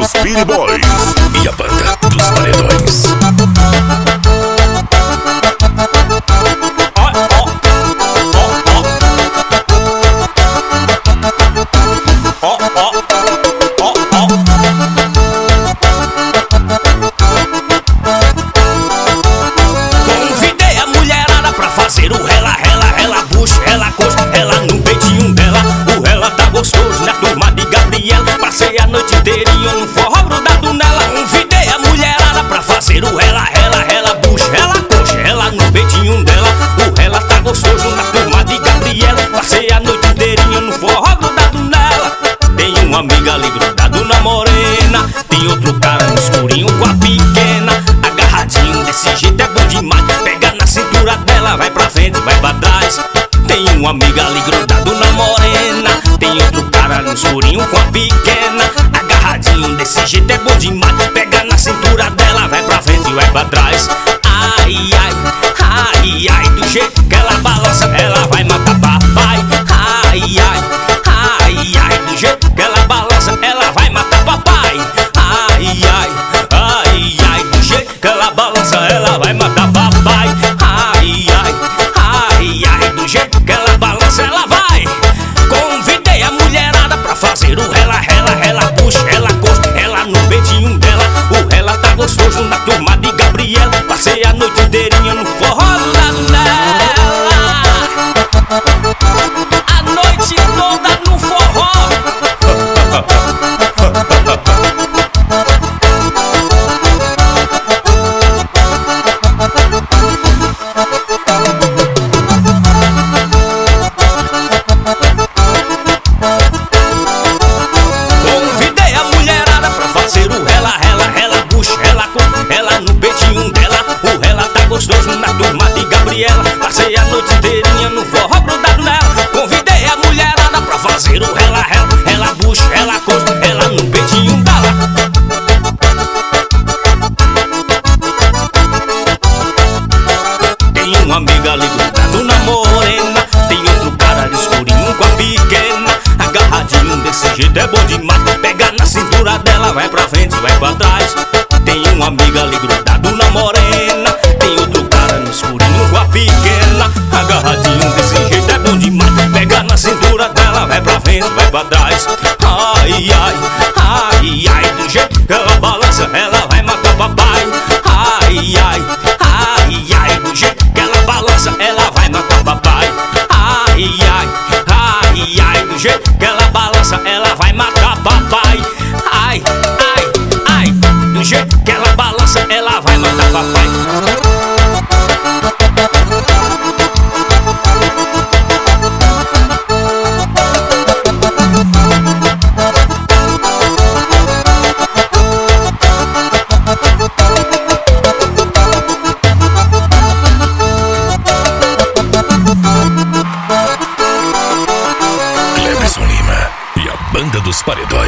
dos Beat Boys e a banda dos Paredões. Convidei a mulherada pra fazer o rela, rela, rela, bucha, rela, coxa, rela no peitinho dela. O rela tá gostoso na turma de Gabriela. Passei a noite inteirinha no forró grudado nela. Convidei a mulherada pra fazer o rela, rela, rela, bucha, rela, coxa, rela no peitinho dela. O rela tá gostoso na turma de Gabriela. Passei a noite inteirinha no forró grudado nela. Tem uma amiga ali grudado na morena, tem outro cara no escurinho com a pequena. Agarradinho desse jeito é bom demais. Pega na cintura dela, vai pra frente, vai pra trás. Tem uma amiga ali grudado na morena, tem outro cara no escurinho com a pequena. Agarradinho desse jeito é bom demais. Pega na cintura dela, vai pra frente e vai pra trás. Ai, ai, ai, ai, do jeito que ela balança, ela vai matar papai. Ai, ai, ai, ai, do jeito que ela balança, ela vai matar papai. Ai, ai, ai, ai, do jeito que ela balança, ela vai matar papai. Ai, ai, ai, ai, do jeito que ela balança, ela vai. Convidei a mulherada pra fazer o rela, rela, rela, puxa, rela, coxa, rela no peitinho dela. O rela tá gostoso na turma de Gabriela. Passei a noite inteirinha no forró grudado nela. A noite toda no forró. Convidei a mulherada pra fazer o rela, rela, rela, bucha, rela, coxa, rela no peitinho dela. O rela tá gostoso na turma de Gabriela. Passei a noite inteirinha no forró grudado nela. Convidei a mulherada pra fazer o rela, rela, rela, bucha, rela, coxa, rela no peitinho dela. Tem uma amiga ali grudado na morena, tem outro cara de escurinho com a pequena. Agarradinho desse jeito é bom demais. Pega na cintura dela, vai pra frente, vai pra trás. Tem uma amiga ali grudado na morena, tem outro cara no escurinho com a pequena. Agarradinho desse jeito é bom demais. Pega na cintura dela, vai pra frente, vai pra trás. Ai, ai, ai, ai, do jeito que ela balança, ela vai matar papai. Ai, ai, ai, ai, do jeito que ela balança, ela vai matar papai. Ai, ai, ai, ai, do jeito que ela balança, ela vai matar papai. Ai, ai, ai, do jeito que ela balança, ela vai matar papai. Cleberson Lima e a banda dos Paredões.